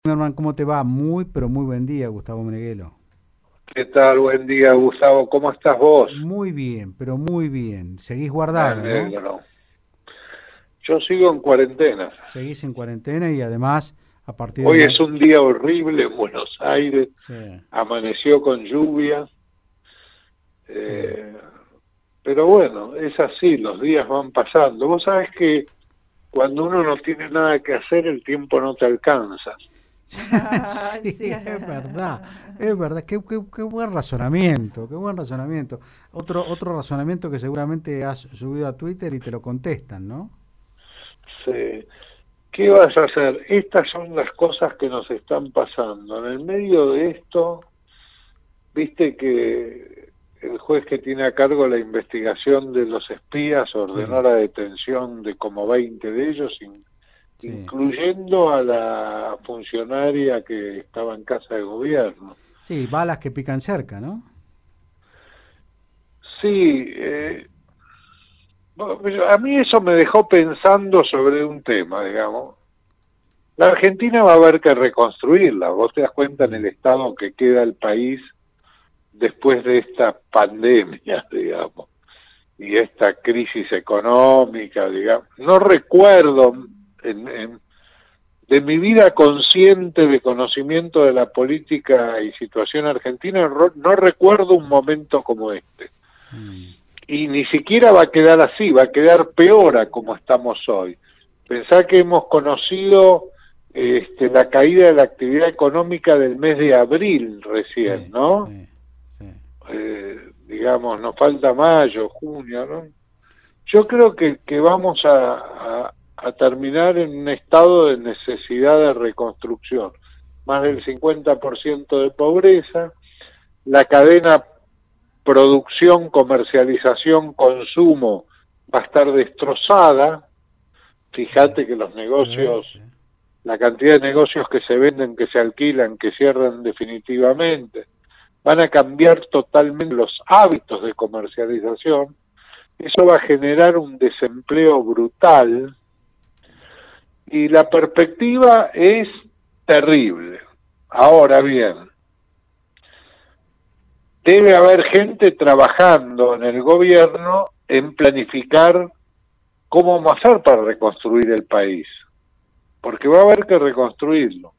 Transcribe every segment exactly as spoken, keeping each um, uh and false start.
Hermano, ¿cómo te va? Muy, pero muy buen día, Gustavo Meneghello. ¿Qué tal? Buen día, Gustavo. ¿Cómo estás vos? Muy bien, pero muy bien. Seguís Me guardado, ¿no? alegro. Yo sigo en cuarentena. Seguís en cuarentena y además, a partir de Hoy la... es un día horrible en Buenos Aires. Sí, Amaneció con lluvia. sí. eh, pero bueno, es así, los días van pasando. Vos sabés que cuando uno no tiene nada que hacer, el tiempo no te alcanza. Sí, es verdad, es verdad. Qué, qué- qué buen razonamiento, qué buen razonamiento. Otro, otro razonamiento que seguramente has subido a Twitter y te lo contestan, ¿no? Sí. ¿Qué vas a hacer? Estas son las cosas que nos están pasando. En el medio de esto, viste que el juez que tiene a cargo la investigación de los espías ordenó Sí, la detención de como veinte de ellos, in- sí. incluyendo a la funcionaria que estaba en casa de gobierno. Sí, balas que pican cerca, ¿no? Sí, eh, bueno, pero a mí eso me dejó pensando sobre un tema, digamos. La Argentina va a haber que reconstruirla. Vos te das cuenta en el Mm, estado que queda el país después de esta pandemia, digamos. Y esta crisis económica, digamos. No recuerdo en, en, de mi vida consciente de conocimiento de la política y situación argentina, no recuerdo un momento como este. mm. Y ni siquiera va a quedar así, va a quedar peor a como estamos hoy. Pensá que hemos conocido este, la caída de la actividad económica del mes de abril recién, Sí, ¿no? sí, sí. Eh, digamos, nos falta mayo, junio, ¿no? Yo creo que, que vamos a, a, a terminar en un estado de necesidad de reconstrucción. Más del cincuenta por ciento de pobreza, la cadena producción, comercialización, consumo va a estar destrozada. Mm. Fíjate que los Sí, negocios, sí. la cantidad de negocios que se venden, que se alquilan, que cierran definitivamente, van a cambiar totalmente los hábitos de comercialización. Eso va a generar un desempleo brutal y la perspectiva es terrible. Ahora bien, debe haber gente trabajando en el gobierno en planificar cómo vamos a hacer para reconstruir el país, porque va a haber que reconstruirlo.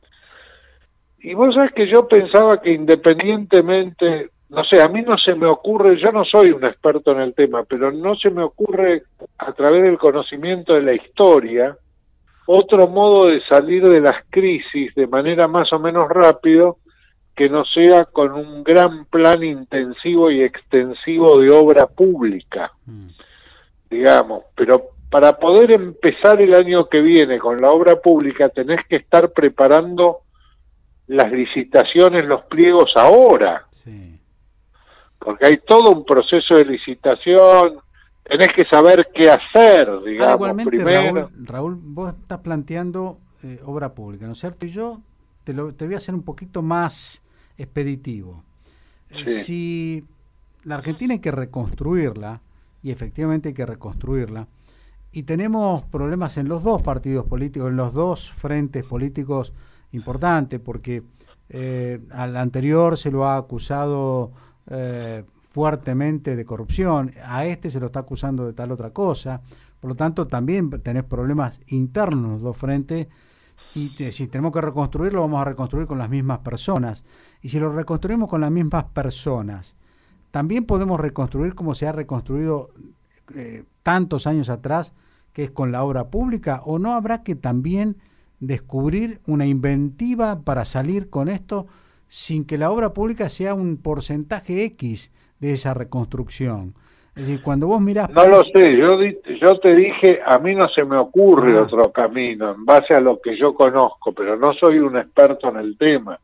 Y vos sabés que yo pensaba que independientemente, no sé, a mí no se me ocurre, yo no soy un experto en el tema, pero no se me ocurre a través del conocimiento de la historia otro modo de salir de las crisis de manera más o menos rápido que no sea con un gran plan intensivo y extensivo de obra pública, Mm. digamos. Pero para poder empezar el año que viene con la obra pública tenés que estar preparando las licitaciones, los pliegos ahora, Sí. porque hay todo un proceso de licitación, tenés que saber qué hacer, Ahora digamos, igualmente, Raúl, primero. Raúl, vos estás planteando eh, obra pública, ¿no es cierto? Y yo te, lo, te voy a hacer un poquito más expeditivo. Eh, Sí, si la Argentina hay que reconstruirla, y efectivamente hay que reconstruirla, y tenemos problemas en los dos partidos políticos, en los dos frentes políticos importantes, porque eh, al anterior se lo ha acusado eh, fuertemente de corrupción, a este se lo está acusando de tal otra cosa, por lo tanto también tenés problemas internos en los dos frentes, y te, si tenemos que reconstruirlo, vamos a reconstruir con las mismas personas, y si lo reconstruimos con las mismas personas, también podemos reconstruir como se ha reconstruido eh, tantos años atrás, que es con la obra pública, o no habrá que también descubrir una inventiva para salir con esto sin que la obra pública sea un porcentaje X de esa reconstrucción. Es decir, cuando vos mirás no lo país... sé, yo, yo te dije, a mí no se me ocurre Ah, otro camino en base a lo que yo conozco, pero no soy un experto en el tema.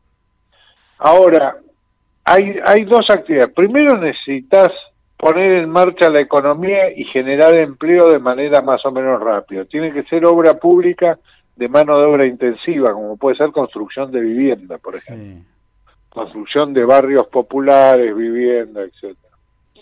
Ahora, hay, hay dos actividades. Primero necesitas poner en marcha la economía y generar empleo de manera más o menos rápida. Tiene que ser obra pública de mano de obra intensiva, como puede ser construcción de vivienda, por ejemplo. sí. Construcción de barrios populares, vivienda, etcétera.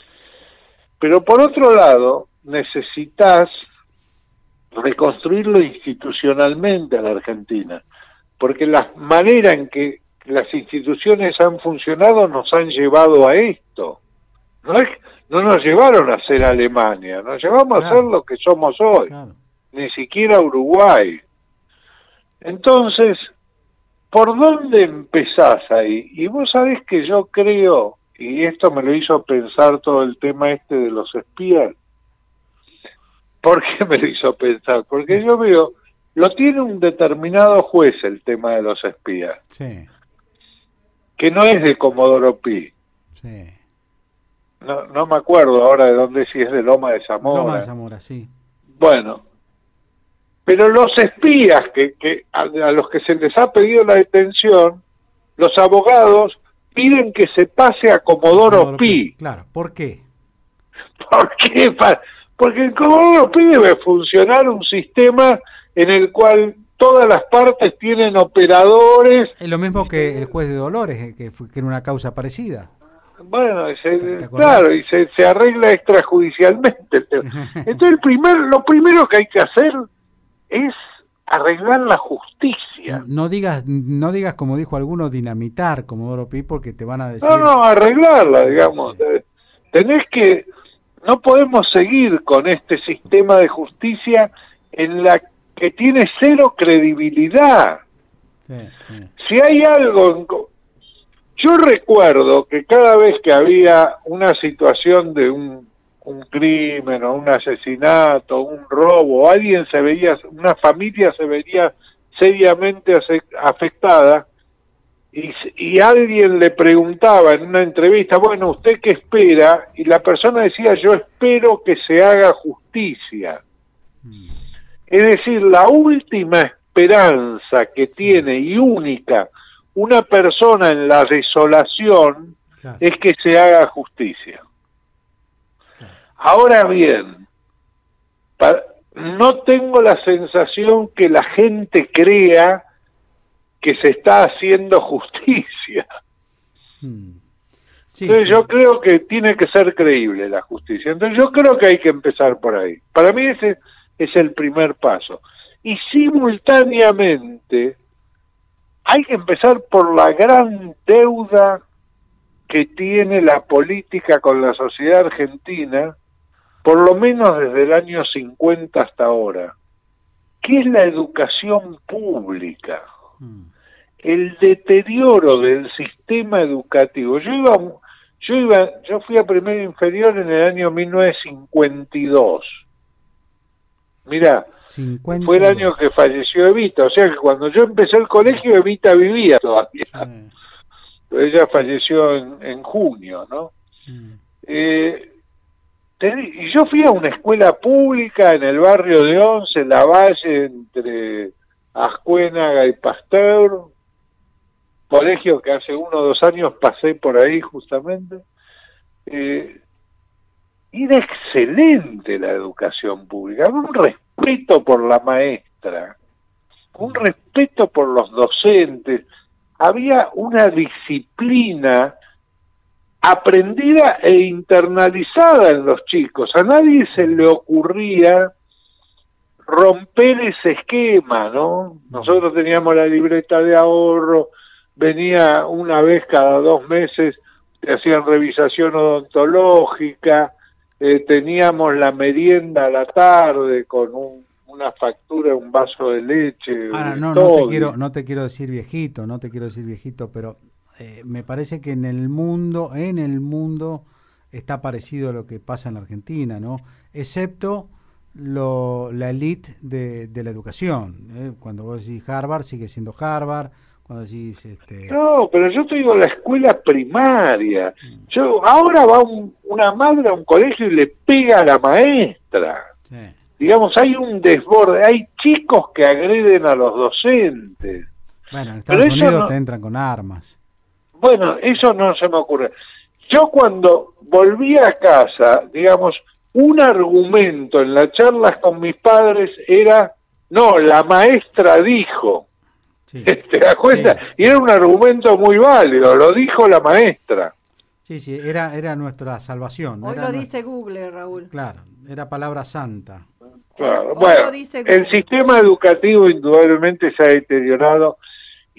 Pero por otro lado, necesitas reconstruirlo institucionalmente a la Argentina. porque la manera en que las instituciones han funcionado nos han llevado a esto. No es, no nos llevaron a ser Alemania, nos llevamos claro. a ser lo que somos hoy, claro. ni siquiera Uruguay. Entonces, ¿por dónde empezás ahí? Y vos sabés que yo creo, y esto me lo hizo pensar todo el tema este de los espías. ¿Por qué me lo hizo pensar? Porque yo veo, lo tiene un determinado juez el tema de los espías. Sí. Que no es de Comodoro Pi. Sí. No, no me acuerdo ahora de dónde, si es de Loma de Zamora. Loma de Zamora, sí. Bueno, pero los espías que, que a, a los que se les ha pedido la detención, los abogados piden que se pase a Comodoro, Comodoro Pi. Pi. Claro, ¿por qué? ¿Por qué? Porque en Comodoro Pi debe funcionar un sistema en el cual todas las partes tienen operadores. Es lo mismo que el juez de Dolores, que, fue, que era una causa parecida. Bueno, se, ¿Te, te claro, y se, se arregla extrajudicialmente. Entonces, el primer, lo primero que hay que hacer es arreglar la justicia. No digas, no digas como dijo alguno, dinamitar Comodoro Pi, porque te van a decir... No, no, arreglarla, digamos. Tenés que... No podemos seguir con este sistema de justicia en la que tiene cero credibilidad. Sí, sí. Si hay algo... Yo recuerdo que cada vez que había una situación de un, un crimen o un asesinato, un robo, alguien se veía, una familia se vería seriamente afectada y, y alguien le preguntaba en una entrevista, bueno, ¿usted qué espera? Y la persona decía, yo espero que se haga justicia. Mm. Es decir, la última esperanza que tiene y única una persona en la desolación, claro, es que se haga justicia. Claro. Ahora bien, para, no tengo la sensación que la gente crea que se está haciendo justicia. Hmm. Sí, Entonces sí. yo creo que tiene que ser creíble la justicia. Entonces yo creo que hay que empezar por ahí. Para mí ese es el primer paso. Y simultáneamente hay que empezar por la gran deuda que tiene la política con la sociedad argentina, por lo menos desde el año cincuenta hasta ahora, que es la educación pública, mm. el deterioro del sistema educativo. Yo iba, yo iba, yo fui a primaria inferior en el año mil novecientos cincuenta y dos. Mirá, cincuenta y dos. Fue el año que falleció Evita, o sea que cuando yo empecé el colegio Evita vivía todavía. Sí. Ella falleció en, en junio, ¿no? Mm. Eh, y yo fui a una escuela pública en el barrio de Once, en la Valle, entre Ascuénaga y Pasteur, colegio que hace uno o dos años pasé por ahí justamente. Eh, Era excelente la educación pública, un respeto por la maestra, un respeto por los docentes, había una disciplina aprendida e internalizada en los chicos. A nadie se le ocurría romper ese esquema, ¿no? Nosotros teníamos la libreta de ahorro, venía una vez cada dos meses, te hacían revisación odontológica, Eh, teníamos la merienda a la tarde con un, una factura, un vaso de leche. Ahora, no, no te quiero, no te quiero decir viejito, no te quiero decir viejito, pero eh, me parece que en el mundo, en el mundo está parecido a lo que pasa en la Argentina, ¿no? Excepto lo, la élite de, de la educación. ¿eh? Cuando vos decís Harvard, sigue siendo Harvard. Cuando decís, este... No, pero yo te digo la escuela primaria. Yo ahora va un, una madre a un colegio y le pega a la maestra. Sí. Digamos, hay un desborde, hay chicos que agreden a los docentes. Bueno, en Estados pero Unidos no, te entran con armas. Bueno, eso no se me ocurre. Yo cuando volví a casa, digamos, un argumento en las charlas con mis padres era, no, la maestra dijo. Sí. ¿Te das cuenta? Sí. Y era un argumento muy válido, lo dijo la maestra. Sí, sí, era, era nuestra salvación. Hoy era lo nuestra... dice Google, Raúl. Claro, era palabra santa. Claro. Bueno, el sistema educativo indudablemente se ha deteriorado.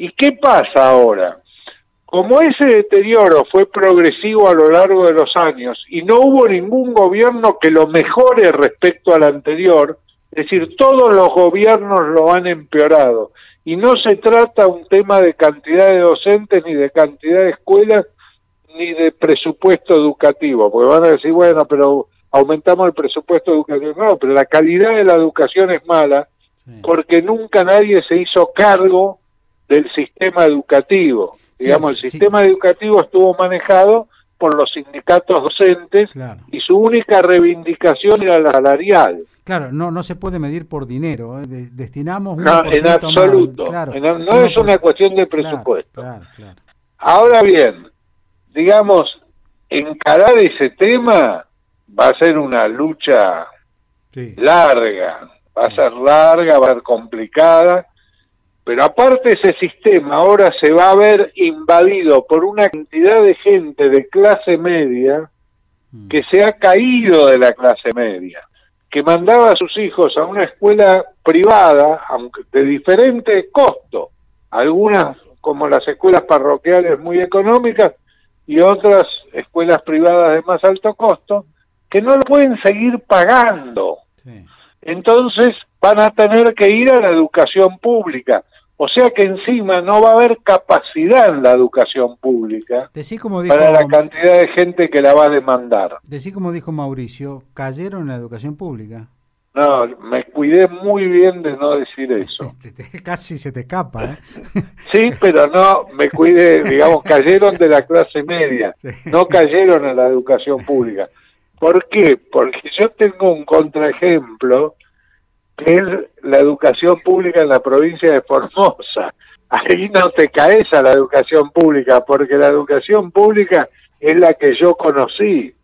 ¿Y qué pasa ahora? Como ese deterioro fue progresivo a lo largo de los años y no hubo ningún gobierno que lo mejore respecto al anterior, es decir, todos los gobiernos lo han empeorado. Y no se trata un tema de cantidad de docentes, ni de cantidad de escuelas, ni de presupuesto educativo, porque van a decir, bueno, pero aumentamos el presupuesto educativo. No, pero la calidad de la educación es mala, sí, porque nunca nadie se hizo cargo del sistema educativo. Sí, digamos, el sistema sí. educativo estuvo manejado por los sindicatos docentes, claro, y su única reivindicación era la salarial. Claro, no no se puede medir por dinero, ¿eh? De, destinamos no, en absoluto, más, claro, en, no es una cuestión de presupuesto. Claro, claro, claro. Ahora bien, digamos, encarar ese tema va a ser una lucha sí. larga, va a ser larga, va a ser complicada, pero aparte ese sistema ahora se va a ver invadido por una cantidad de gente de clase media que se ha caído de la clase media, que mandaba a sus hijos a una escuela privada, aunque de diferente costo, algunas como las escuelas parroquiales muy económicas y otras escuelas privadas de más alto costo, que no lo pueden seguir pagando. Sí. Entonces van a tener que ir a la educación pública. O sea que encima no va a haber capacidad en la educación pública como dijo, para la cantidad de gente que la va a demandar. Decí como dijo Mauricio, cayeron en la educación pública. No, me cuidé muy bien de no decir eso. Casi se te escapa, ¿eh? Sí, pero no, me cuidé, digamos, cayeron de la clase media, sí. no cayeron en la educación pública. ¿Por qué? Porque yo tengo un contraejemplo, que es la educación pública en la provincia de Formosa. Ahí no te caes a la educación pública, porque la educación pública es la que yo conocí.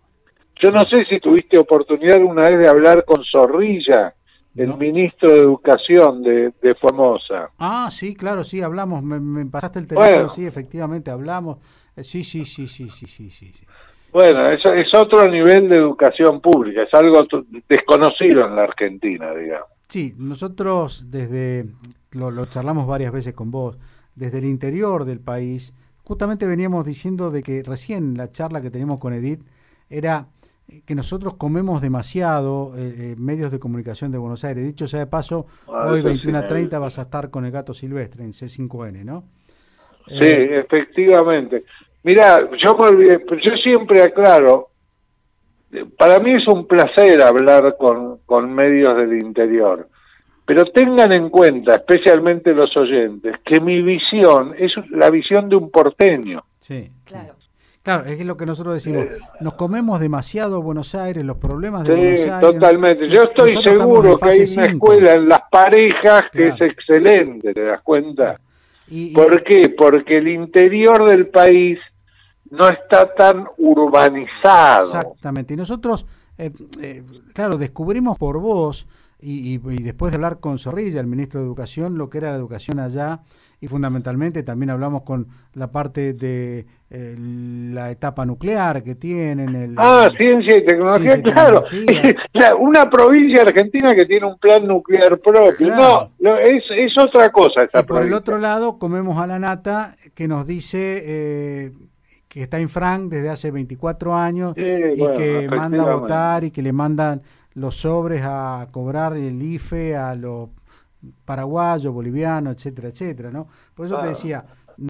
Yo no sé si tuviste oportunidad una vez de hablar con Zorrilla, el no. ministro de Educación de, de Formosa. Ah, sí, claro, sí, hablamos, me, me pasaste el teléfono, bueno, sí, efectivamente, hablamos. Sí, sí, sí, sí, sí, sí, sí. sí. Bueno, es, es otro nivel de educación pública, es algo desconocido en la Argentina, digamos. Sí, nosotros desde, lo, lo charlamos varias veces con vos, desde el interior del país, justamente veníamos diciendo de que recién la charla que teníamos con Edith era que nosotros comemos demasiado eh, eh, medios de comunicación de Buenos Aires. Dicho sea de paso, ah, hoy veintiuno a treinta vas a estar con el Gato Silvestre en C cinco N, ¿no? Sí, eh, efectivamente. Mirá, yo me olvidé, yo siempre aclaro, para mí es un placer hablar con, con medios del interior, pero tengan en cuenta, especialmente los oyentes, que mi visión es la visión de un porteño. Sí, claro. Claro, es lo que nosotros decimos, nos comemos demasiado Buenos Aires, los problemas de sí, Buenos Aires. Totalmente. Yo estoy seguro que hay una cinco. escuela en Las Parejas que claro. es excelente, ¿te das cuenta? Y, y... ¿Por qué? Porque el interior del país no está tan urbanizado. Exactamente. Y nosotros, eh, eh, claro, descubrimos por vos, y, y, y después de hablar con Zorrilla, el ministro de Educación, lo que era la educación allá, y fundamentalmente también hablamos con la parte de eh, la etapa nuclear que tienen. El, ah, el, ciencia y tecnología, ciencia y claro. Tecnología. Una provincia argentina que tiene un plan nuclear propio. Claro. No, no es, es otra cosa esta y provincia. Por el otro lado, comemos a la nata que nos dice... Eh, que está en Frank desde hace veinticuatro años sí, y bueno, que manda a votar y que le mandan los sobres a cobrar el I F E a los paraguayos, bolivianos, etcétera, etcétera, ¿no? Por eso claro. te decía,